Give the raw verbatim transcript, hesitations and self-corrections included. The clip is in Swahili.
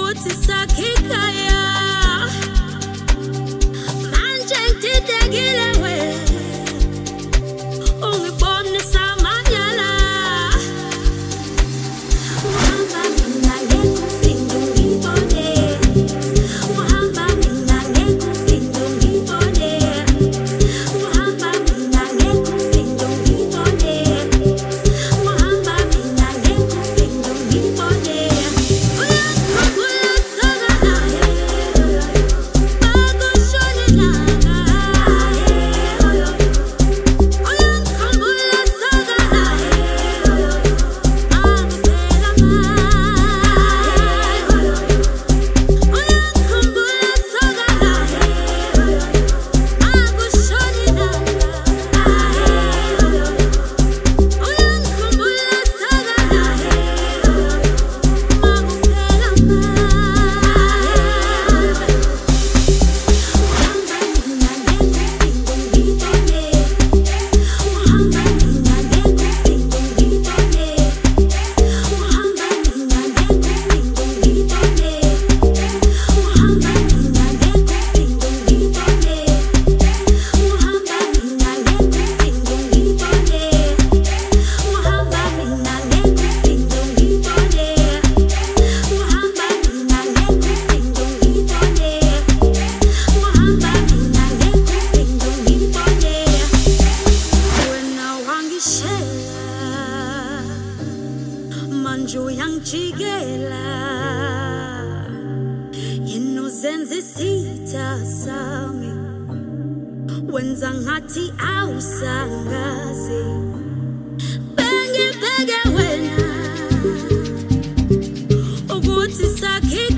ukuthi sakhikaya manje ngidedekile we ungibone samanyala uhamba mina ngekuphinda ngibone uhamba mina ngekuphinda ngibone uhamba mina ngekuphinda ngibone uhamba mina ngekuphinda ngibone Manju yang chigela yenu zenzi sita sami wenza ngathi awusangazi benge benge wena ukuthi sakhi